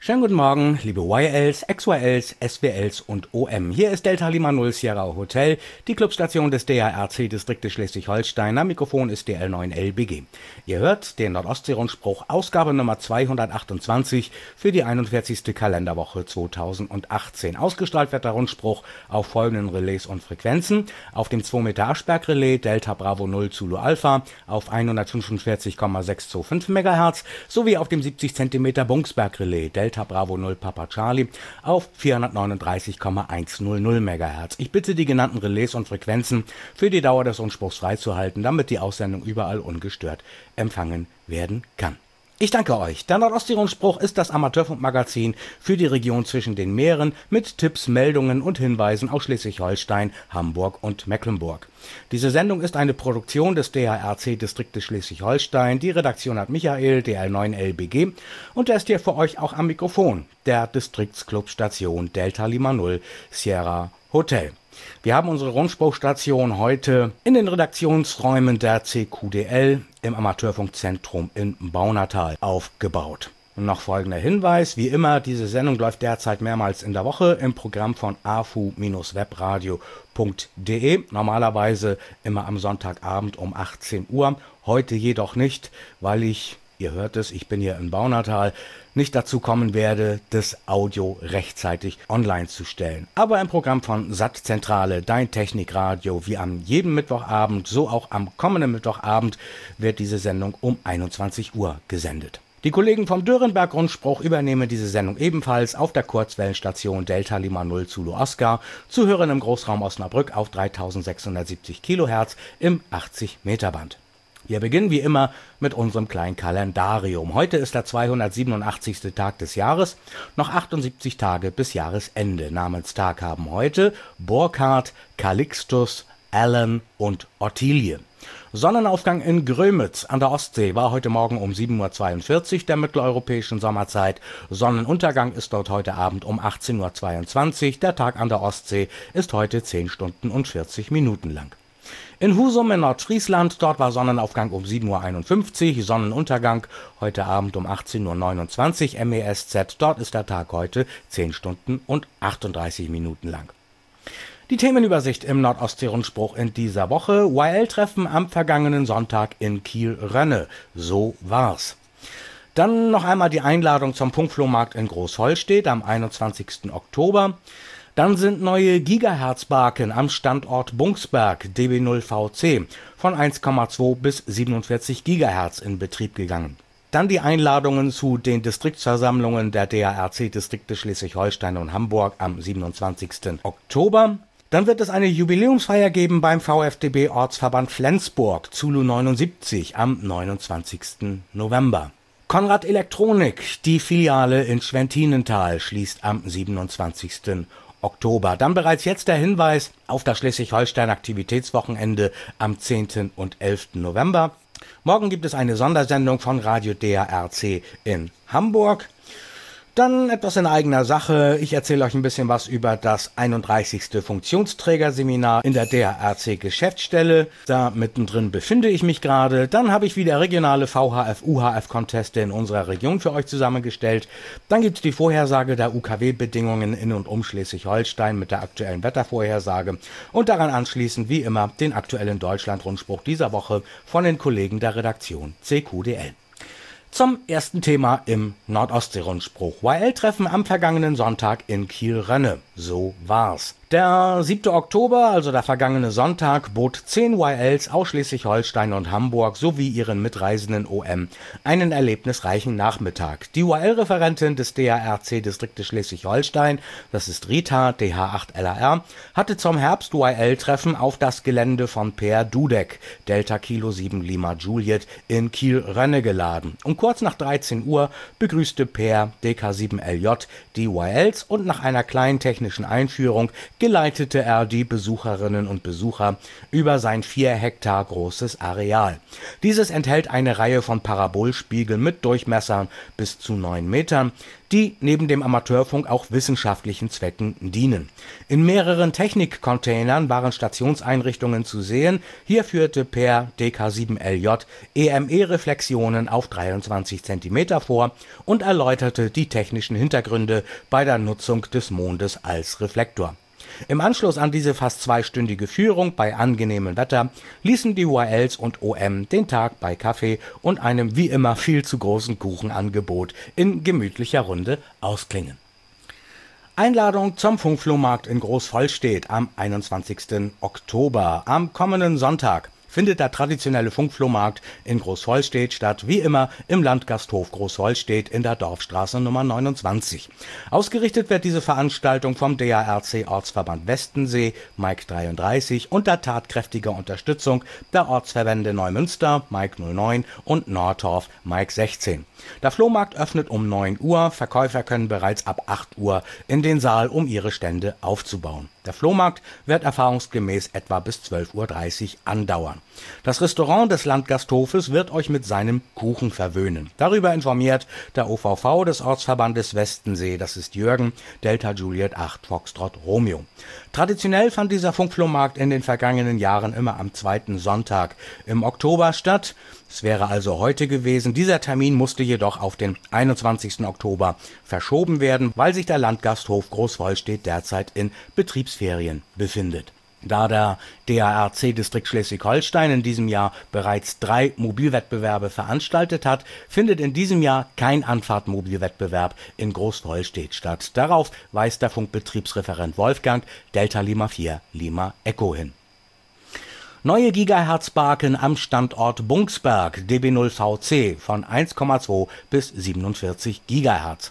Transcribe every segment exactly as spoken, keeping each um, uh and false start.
Schönen guten Morgen, liebe Y Ls, X Y Ls, S W Ls und O M. Hier ist Delta Lima Null Sierra Hotel, die Clubstation des D A R C-Distriktes Schleswig-Holstein. Am Mikrofon ist D L neun L B G. Ihr hört den Nordostsee-Rundspruch, Ausgabe Nummer zweihundertachtundzwanzig für die einundvierzigste Kalenderwoche zweitausendachtzehn. Ausgestrahlt wird der Rundspruch auf folgenden Relais und Frequenzen: auf dem zwei Meter Aschberg-Relais Delta Bravo null Zulu Alpha auf hundertfünfundvierzig Komma sechshundertfünfundzwanzig Megahertz sowie auf dem siebzig Zentimeter Bungsberg-Relais Delta Bravo null Papa Charlie auf vierhundertneununddreißig Komma hundertzehn Megahertz. Ich bitte die genannten Relais und Frequenzen für die Dauer des Rundspruchs freizuhalten, damit die Aussendung überall ungestört empfangen werden kann. Ich danke euch. Der Nordostsee-Rundspruch ist das Amateurfunkmagazin für die Region zwischen den Meeren mit Tipps, Meldungen und Hinweisen aus Schleswig-Holstein, Hamburg und Mecklenburg. Diese Sendung ist eine Produktion des D A R C-Distriktes Schleswig-Holstein. Die Redaktion hat Michael, D L neun L B G, und er ist hier für euch auch am Mikrofon, der Distriktsclub-Station Delta Lima Null Sierra Hotel. Wir haben unsere Rundspruchstation heute in den Redaktionsräumen der C Q D L im Amateurfunkzentrum in Baunatal aufgebaut. Und noch folgender Hinweis: Wie immer, diese Sendung läuft derzeit mehrmals in der Woche im Programm von a f u webradio punkt de. Normalerweise immer am Sonntagabend um achtzehn Uhr. Heute jedoch nicht, weil ich, ihr hört es, ich bin hier in Baunatal, nicht dazu kommen werde, das Audio rechtzeitig online zu stellen. Aber im Programm von S A T-Zentrale, dein Technikradio, wie am jeden Mittwochabend, so auch am kommenden Mittwochabend, wird diese Sendung um einundzwanzig Uhr gesendet. Die Kollegen vom Dörenberg-Rundspruch übernehmen diese Sendung ebenfalls auf der Kurzwellenstation Delta Lima Null Zulu Oscar, zu hören im Großraum Osnabrück auf dreitausendsechshundertsiebzig Kilohertz im achtzig Meter Band. Wir beginnen wie immer mit unserem kleinen Kalendarium. Heute ist der zweihundertsiebenundachtzigste Tag des Jahres, noch achtundsiebzig Tage bis Jahresende. Namenstag haben heute Burkhard, Calixtus, Alan und Ottilie. Sonnenaufgang in Grömitz an der Ostsee war heute Morgen um sieben Uhr zweiundvierzig der mitteleuropäischen Sommerzeit. Sonnenuntergang ist dort heute Abend um achtzehn Uhr zweiundzwanzig. Der Tag an der Ostsee ist heute zehn Stunden und vierzig Minuten lang. In Husum in Nordfriesland, dort war Sonnenaufgang um sieben Uhr einundfünfzig, Sonnenuntergang heute Abend um achtzehn Uhr neunundzwanzig M E S Z. Dort ist der Tag heute zehn Stunden und achtunddreißig Minuten lang. Die Themenübersicht im Nordostsee-Rundspruch in dieser Woche: Y L-Treffen am vergangenen Sonntag in Kiel-Rönne. So war's. Dann noch einmal die Einladung zum Funkflohmarkt in Großholstedt am einundzwanzigsten Oktober. Dann sind neue Gigahertz-Barken am Standort Bungsberg D B null V C von eins Komma zwei bis siebenundvierzig Gigahertz in Betrieb gegangen. Dann die Einladungen zu den Distriktsversammlungen der D A R C-Distrikte Schleswig-Holstein und Hamburg am siebenundzwanzigsten Oktober. Dann wird es eine Jubiläumsfeier geben beim V F D B-Ortsverband Flensburg, Zulu neunundsiebzig, am neunundzwanzigsten November. Konrad Elektronik, die Filiale in Schwentinental, schließt am siebenundzwanzigsten Oktober. Dann bereits jetzt der Hinweis auf das Schleswig-Holstein-Aktivitätswochenende am zehnten und elften November. Morgen gibt es eine Sondersendung von Radio D A R C in Hamburg. Dann etwas in eigener Sache. Ich erzähle euch ein bisschen was über das einunddreißigste Funktionsträgerseminar in der D A R C-Geschäftsstelle. Da mittendrin befinde ich mich gerade. Dann habe ich wieder regionale V H F-U H F-Conteste in unserer Region für euch zusammengestellt. Dann gibt es die Vorhersage der U K W-Bedingungen in und um Schleswig-Holstein mit der aktuellen Wettervorhersage. Und daran anschließend, wie immer, den aktuellen Deutschland-Rundspruch dieser Woche von den Kollegen der Redaktion C Q D L. Zum ersten Thema im Nordostsee-Rundspruch. Y L-Treffen am vergangenen Sonntag in Kiel-Rönne. So war's. Der siebte Oktober, also der vergangene Sonntag, bot zehn Y Ls aus Schleswig-Holstein und Hamburg sowie ihren mitreisenden O M einen erlebnisreichen Nachmittag. Die Y L-Referentin des D A R C-Distriktes Schleswig-Holstein, das ist Rita, D H acht L A R, hatte zum Herbst-Y L-Treffen auf das Gelände von Per Dudek, Delta Kilo sieben Lima Juliet, in Kiel-Rönne geladen. Um kurz nach dreizehn Uhr begrüßte Per, D K sieben L J, die Y Ls und nach einer kleinen technischen Einführung geleitete er die Besucherinnen und Besucher über sein vier Hektar großes Areal. Dieses enthält eine Reihe von Parabolspiegeln mit Durchmessern bis zu neun Metern, die neben dem Amateurfunk auch wissenschaftlichen Zwecken dienen. In mehreren Technikcontainern waren Stationseinrichtungen zu sehen. Hier führte per D K sieben L J E M E-Reflexionen auf dreiundzwanzig Zentimeter vor und erläuterte die technischen Hintergründe bei der Nutzung des Mondes als Reflektor. Im Anschluss an diese fast zweistündige Führung bei angenehmem Wetter ließen die Y Ls und O M den Tag bei Kaffee und einem wie immer viel zu großen Kuchenangebot in gemütlicher Runde ausklingen. Einladung zum Funkflohmarkt in Großvollstedt am einundzwanzigsten Oktober. Am kommenden Sonntag findet der traditionelle Funkflohmarkt in Großvollstedt statt, wie immer im Landgasthof Großvollstedt in der Dorfstraße Nummer neunundzwanzig. Ausgerichtet wird diese Veranstaltung vom D A R C Ortsverband Westensee, Mike dreiunddreißig, unter tatkräftiger Unterstützung der Ortsverbände Neumünster, Mike null neun und Nordtorf, Mike sechzehn. Der Flohmarkt öffnet um neun Uhr, Verkäufer können bereits ab acht Uhr in den Saal, um ihre Stände aufzubauen. Der Flohmarkt wird erfahrungsgemäß etwa bis zwölf Uhr dreißig andauern. Das Restaurant des Landgasthofes wird euch mit seinem Kuchen verwöhnen. Darüber informiert der O V V des Ortsverbandes Westensee, das ist Jürgen, Delta Juliet acht Foxtrot Romeo. Traditionell fand dieser Funkflohmarkt in den vergangenen Jahren immer am zweiten Sonntag im Oktober statt. Es wäre also heute gewesen. Dieser Termin musste jedoch auf den einundzwanzigsten Oktober verschoben werden, weil sich der Landgasthof Großvollstedt derzeit in Betriebsferien befindet. Da der D A R C-Distrikt Schleswig-Holstein in diesem Jahr bereits drei Mobilwettbewerbe veranstaltet hat, findet in diesem Jahr kein Anfahrtmobilwettbewerb in Großvollstedt statt. Darauf weist der Funkbetriebsreferent Wolfgang Delta Lima vier Lima Echo hin. Neue Gigahertz-Barken am Standort Bungsberg, D B null V C von eins Komma zwei bis siebenundvierzig Gigahertz.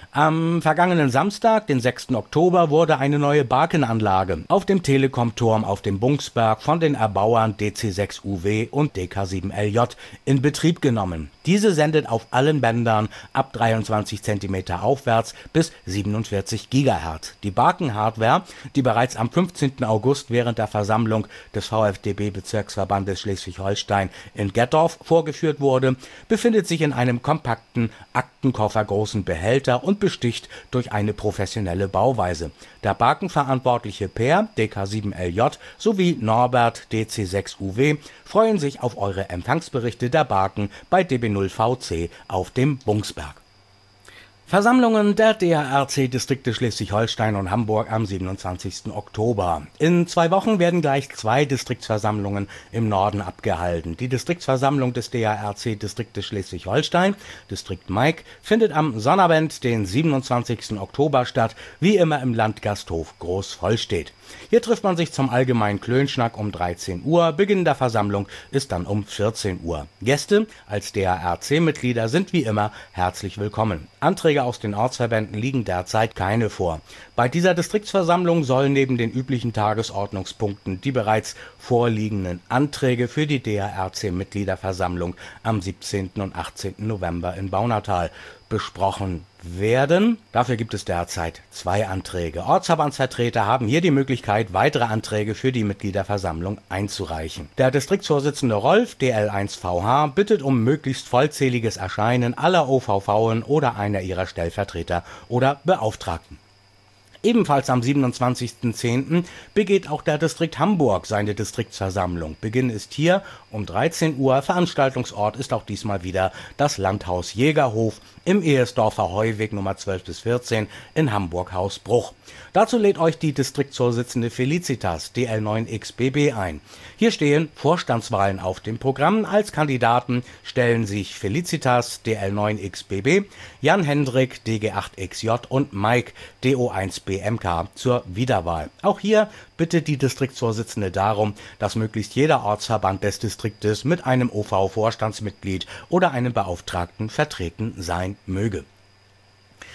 Am vergangenen Samstag, den sechsten Oktober, wurde eine neue Barkenanlage auf dem Telekom-Turm auf dem Bungsberg von den Erbauern D C sechs U W und D K sieben L J in Betrieb genommen. Diese sendet auf allen Bändern ab dreiundzwanzig Zentimeter aufwärts bis siebenundvierzig Gigahertz. Die Barken-Hardware, die bereits am fünfzehnten August während der Versammlung des V F D B-Bezirksverbandes Schleswig-Holstein in Gettorf vorgeführt wurde, befindet sich in einem kompakten, aktenkoffergroßen Behälter und besticht durch eine professionelle Bauweise. Der Barkenverantwortliche Per, D K sieben L J, sowie Norbert, D C sechs U W, freuen sich auf eure Empfangsberichte der Barken bei D B null V C auf dem Bungsberg. Versammlungen der D A R C-Distrikte Schleswig-Holstein und Hamburg am siebenundzwanzigsten Oktober. In zwei Wochen werden gleich zwei Distriktsversammlungen im Norden abgehalten. Die Distriktsversammlung des D A R C-Distriktes Schleswig-Holstein, Distrikt Mike, findet am Sonnabend, den siebenundzwanzigsten Oktober statt, wie immer im Landgasthof Großvollstedt. Hier trifft man sich zum allgemeinen Klönschnack um dreizehn Uhr. Beginn der Versammlung ist dann um vierzehn Uhr. Gäste als D A R C-Mitglieder sind wie immer herzlich willkommen. Anträge aus den Ortsverbänden liegen derzeit keine vor. Bei dieser Distriktsversammlung sollen neben den üblichen Tagesordnungspunkten die bereits vorliegenden Anträge für die D A R C-Mitgliederversammlung am siebzehnten und achtzehnten November in Baunatal besprochen werden. Dafür gibt es derzeit zwei Anträge. Ortsverbandsvertreter haben hier die Möglichkeit, weitere Anträge für die Mitgliederversammlung einzureichen. Der Distriktsvorsitzende Rolf, D L eins V H, bittet um möglichst vollzähliges Erscheinen aller O V V'en oder einer ihrer Stellvertreter oder Beauftragten. Ebenfalls am siebenundzwanzigsten zehnten begeht auch der Distrikt Hamburg seine Distriktsversammlung. Beginn ist hier um dreizehn Uhr. Veranstaltungsort ist auch diesmal wieder das Landhaus Jägerhof im Ehesdorfer Heuweg Nummer zwölf bis vierzehn in Hamburg-Hausbruch. Dazu lädt euch die Distriktsvorsitzende Felicitas, D L neun X B B, ein. Hier stehen Vorstandswahlen auf dem Programm. Als Kandidaten stellen sich Felicitas, D L neun X B B, Jan Hendrik, D G acht X J und Mike, D O eins B M K zur Wiederwahl. Auch hier bittet die Distriktsvorsitzende darum, dass möglichst jeder Ortsverband des Distriktes mit einem O V-Vorstandsmitglied oder einem Beauftragten vertreten sein möge.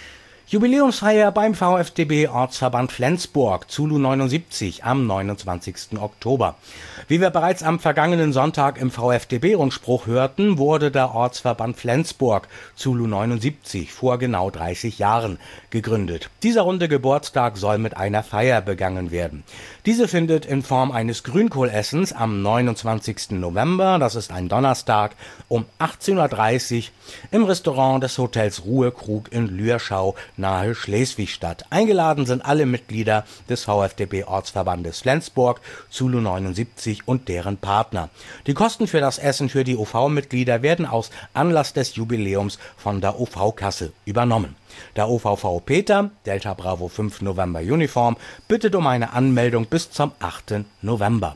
Jubiläumsfeier beim VfDB Ortsverband Flensburg, Zulu neunundsiebzig, am neunundzwanzigsten Oktober. Wie wir bereits am vergangenen Sonntag im VfDB-Rundspruch hörten, wurde der Ortsverband Flensburg, Zulu neunundsiebzig, vor genau dreißig Jahren gegründet. Dieser runde Geburtstag soll mit einer Feier begangen werden. Diese findet in Form eines Grünkohlessens am neunundzwanzigsten November, das ist ein Donnerstag, um achtzehn Uhr dreißig im Restaurant des Hotels Ruhekrug in Lürschau nahe Schleswig statt. Eingeladen sind alle Mitglieder des VfDB-Ortsverbandes Flensburg, Zulu neunundsiebzig und deren Partner. Die Kosten für das Essen für die O V-Mitglieder werden aus Anlass des Jubiläums von der O V-Kasse übernommen. Der O V V Peter, Delta Bravo fünf November Uniform, bittet um eine Anmeldung bis zum achten November.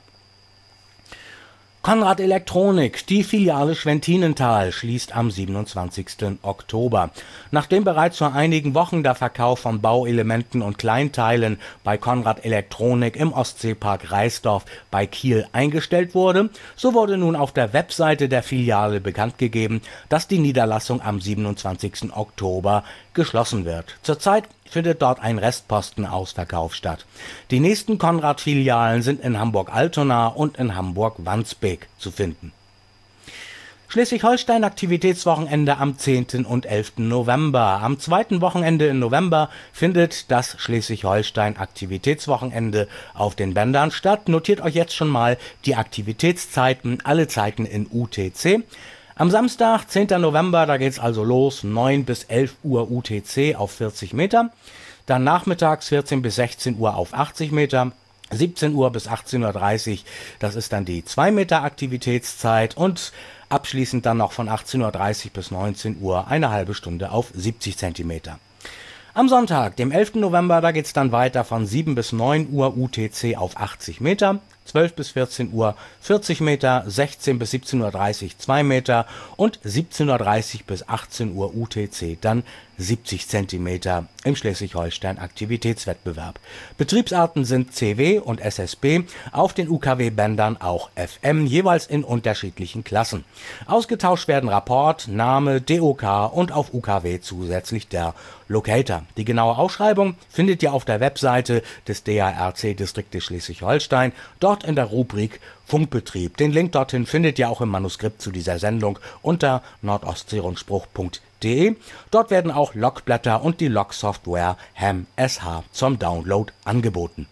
Konrad Elektronik, die Filiale Schwentinental, schließt am siebenundzwanzigsten Oktober. Nachdem bereits vor einigen Wochen der Verkauf von Bauelementen und Kleinteilen bei Konrad Elektronik im Ostseepark Reisdorf bei Kiel eingestellt wurde, so wurde nun auf der Webseite der Filiale bekannt gegeben, dass die Niederlassung am siebenundzwanzigsten Oktober geschlossen wird. Zurzeit findet dort ein Restpostenausverkauf statt. Die nächsten Konrad-Filialen sind in Hamburg-Altona und in Hamburg-Wandsbek zu finden. Schleswig-Holstein Aktivitätswochenende am zehnten und elften November. Am zweiten Wochenende im November findet das Schleswig-Holstein Aktivitätswochenende auf den Bändern statt. Notiert euch jetzt schon mal die Aktivitätszeiten, alle Zeiten in U T C. Am Samstag, zehnten November, da geht's also los, neun bis elf Uhr U T C auf vierzig Meter. Dann nachmittags vierzehn bis sechzehn Uhr auf achtzig Meter. siebzehn Uhr bis achtzehn Uhr dreißig, das ist dann die zwei Meter Aktivitätszeit und abschließend dann noch von achtzehn Uhr dreißig bis neunzehn Uhr eine halbe Stunde auf siebzig Zentimeter. Am Sonntag, dem elften November, da geht's dann weiter von sieben bis neun Uhr U T C auf achtzig Meter, zwölf bis vierzehn Uhr vierzig Meter, sechzehn bis siebzehn Uhr dreißig zwei Meter und siebzehn Uhr dreißig bis achtzehn Uhr U T C dann siebzig Zentimeter im Schleswig-Holstein Aktivitätswettbewerb. Betriebsarten sind C W und S S B, auf den U K W-Bändern auch F M, jeweils in unterschiedlichen Klassen. Ausgetauscht werden Rapport, Name, D O K und auf U K W zusätzlich der Locator. Die genaue Ausschreibung findet ihr auf der Webseite des D A R C-Distriktes Schleswig-Holstein, dort in der Rubrik Funkbetrieb. Den Link dorthin findet ihr auch im Manuskript zu dieser Sendung unter nordostseerundspruch punkt de. Dort werden auch Logblätter und die Logsoftware H A M S H zum Download angeboten.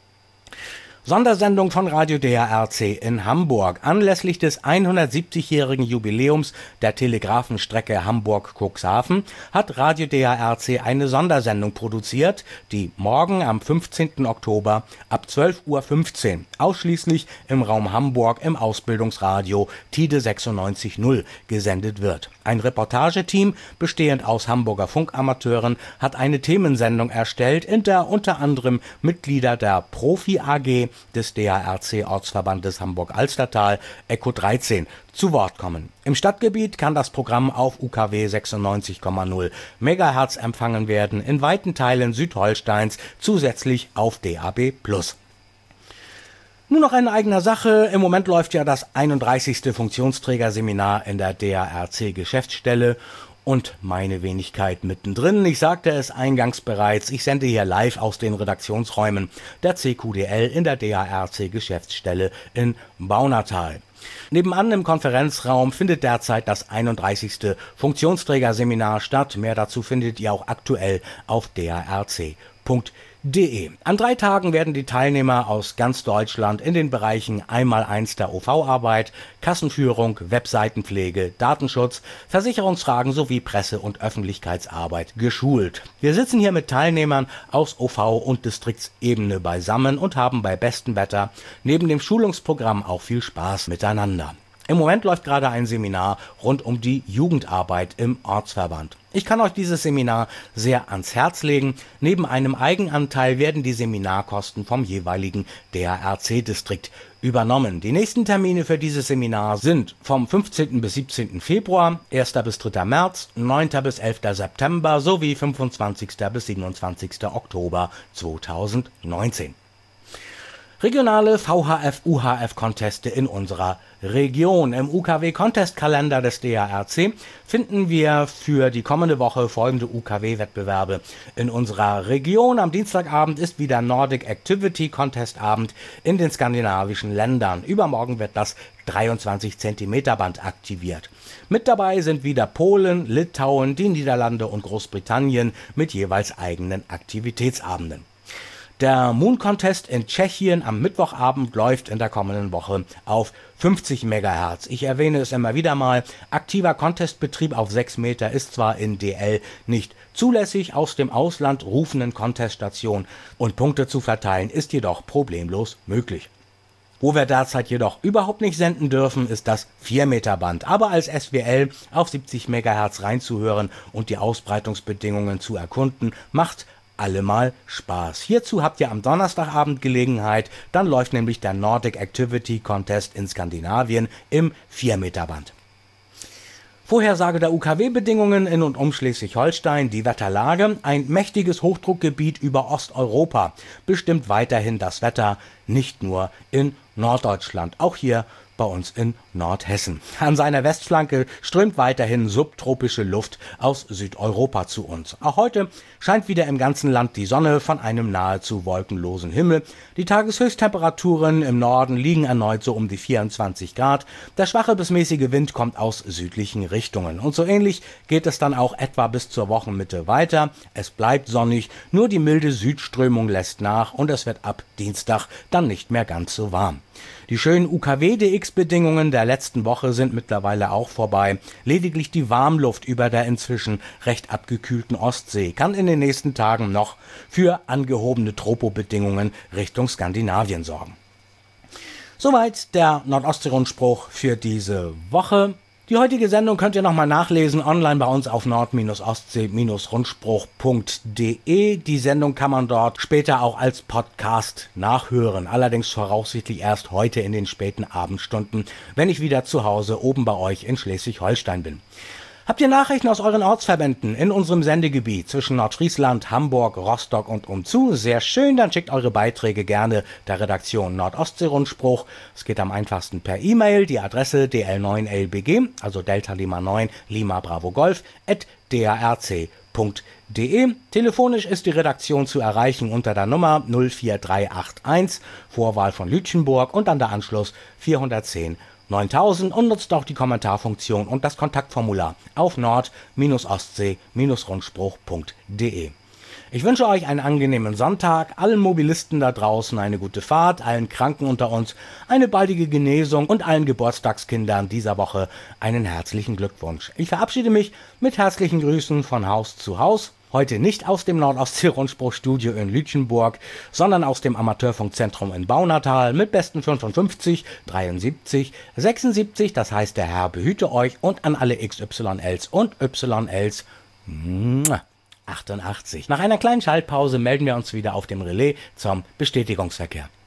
Sondersendung von Radio D A R C in Hamburg. Anlässlich des hundertsiebzigjährigen Jubiläums der Telegrafenstrecke Hamburg-Cuxhaven hat Radio D A R C eine Sondersendung produziert, die morgen am fünfzehnten Oktober ab zwölf Uhr fünfzehn ausschließlich im Raum Hamburg im Ausbildungsradio Tide sechsundneunzig null gesendet wird. Ein Reportageteam, bestehend aus Hamburger Funkamateuren, hat eine Themensendung erstellt, in der unter anderem Mitglieder der Profi A G des D A R C-Ortsverbandes Hamburg-Alstertal, Echo dreizehn, zu Wort kommen. Im Stadtgebiet kann das Programm auf U K W sechsundneunzig Komma null Megahertz empfangen werden, in weiten Teilen Südholsteins zusätzlich auf D A B plus. Nur noch in eigener Sache. Im Moment läuft ja das einunddreißigste Funktionsträgerseminar in der D A R C-Geschäftsstelle und meine Wenigkeit mittendrin. Ich sagte es eingangs bereits, ich sende hier live aus den Redaktionsräumen der C Q D L in der D A R C-Geschäftsstelle in Baunatal. Nebenan im Konferenzraum findet derzeit das einunddreißigste Funktionsträgerseminar statt. Mehr dazu findet ihr auch aktuell auf d a r c punkt de. An drei Tagen werden die Teilnehmer aus ganz Deutschland in den Bereichen einmal eins der O V-Arbeit, Kassenführung, Webseitenpflege, Datenschutz, Versicherungsfragen sowie Presse- und Öffentlichkeitsarbeit geschult. Wir sitzen hier mit Teilnehmern aus O V- und Distriktsebene beisammen und haben bei bestem Wetter neben dem Schulungsprogramm auch viel Spaß miteinander. Im Moment läuft gerade ein Seminar rund um die Jugendarbeit im Ortsverband. Ich kann euch dieses Seminar sehr ans Herz legen. Neben einem Eigenanteil werden die Seminarkosten vom jeweiligen D A R C-Distrikt übernommen. Die nächsten Termine für dieses Seminar sind vom fünfzehnten bis siebzehnten Februar, ersten bis dritten März, neunten bis elften September sowie fünfundzwanzigsten bis siebenundzwanzigsten Oktober zweitausendneunzehn. Regionale V H F-U H F-Conteste in unserer Region. Im U K W-Contest-Kalender des D A R C finden wir für die kommende Woche folgende U K W-Wettbewerbe in unserer Region. Am Dienstagabend ist wieder Nordic Activity Contest Abend in den skandinavischen Ländern. Übermorgen wird das dreiundzwanzig Zentimeter Band aktiviert. Mit dabei sind wieder Polen, Litauen, die Niederlande und Großbritannien mit jeweils eigenen Aktivitätsabenden. Der Moon Contest in Tschechien am Mittwochabend läuft in der kommenden Woche auf fünfzig Megahertz. Ich erwähne es immer wieder mal, aktiver Contestbetrieb auf sechs Meter ist zwar in D L nicht zulässig, aus dem Ausland rufenden Conteststationen und Punkte zu verteilen ist jedoch problemlos möglich. Wo wir derzeit jedoch überhaupt nicht senden dürfen, ist das vier Meter Band. Aber als S W L auf siebzig Megahertz reinzuhören und die Ausbreitungsbedingungen zu erkunden, macht allemal Spaß. Hierzu habt ihr am Donnerstagabend Gelegenheit, dann läuft nämlich der Nordic Activity Contest in Skandinavien im vier Meter Band. Vorhersage der U K W-Bedingungen in und um Schleswig-Holstein, die Wetterlage, ein mächtiges Hochdruckgebiet über Osteuropa bestimmt weiterhin das Wetter, nicht nur in Norddeutschland, auch hier bei uns in Nordhessen. An seiner Westflanke strömt weiterhin subtropische Luft aus Südeuropa zu uns. Auch heute scheint wieder im ganzen Land die Sonne von einem nahezu wolkenlosen Himmel. Die Tageshöchsttemperaturen im Norden liegen erneut so um die vierundzwanzig Grad. Der schwache bis mäßige Wind kommt aus südlichen Richtungen. Und so ähnlich geht es dann auch etwa bis zur Wochenmitte weiter. Es bleibt sonnig, nur die milde Südströmung lässt nach und es wird ab Dienstag dann nicht mehr ganz so warm. Die schönen U K W-D X-Bedingungen der letzten Woche sind mittlerweile auch vorbei. Lediglich die Warmluft über der inzwischen recht abgekühlten Ostsee kann in den nächsten Tagen noch für angehobene Tropobedingungen Richtung Skandinavien sorgen. Soweit der Nordostsee-Rundspruch für diese Woche. Die heutige Sendung könnt ihr nochmal nachlesen, online bei uns auf nord ostsee rundspruch punkt de. Die Sendung kann man dort später auch als Podcast nachhören, allerdings voraussichtlich erst heute in den späten Abendstunden, wenn ich wieder zu Hause oben bei euch in Schleswig-Holstein bin. Habt ihr Nachrichten aus euren Ortsverbänden in unserem Sendegebiet zwischen Nordfriesland, Hamburg, Rostock und umzu? Sehr schön, dann schickt eure Beiträge gerne der Redaktion Nordostsee-Rundspruch. Es geht am einfachsten per E-Mail, die Adresse D L neun L B G, also Delta Lima neun Lima Bravo Golf, at d a r c punkt de. Telefonisch ist die Redaktion zu erreichen unter der Nummer null vier drei acht eins, Vorwahl von Lütchenburg und dann der Anschluss vierhundertzehn neuntausend und nutzt auch die Kommentarfunktion und das Kontaktformular auf nord ostsee rundspruch punkt de. Ich wünsche euch einen angenehmen Sonntag, allen Mobilisten da draußen eine gute Fahrt, allen Kranken unter uns eine baldige Genesung und allen Geburtstagskindern dieser Woche einen herzlichen Glückwunsch. Ich verabschiede mich mit herzlichen Grüßen von Haus zu Haus. Heute nicht aus dem Nordostsee-Rundspruch-Studio in Lütchenburg, sondern aus dem Amateurfunkzentrum in Baunatal mit besten fünfundfünfzig, dreiundsiebzig, sechsundsiebzig, das heißt der Herr behüte euch und an alle X Y Ls und Y Ls achtundachtzig. Nach einer kleinen Schaltpause melden wir uns wieder auf dem Relais zum Bestätigungsverkehr.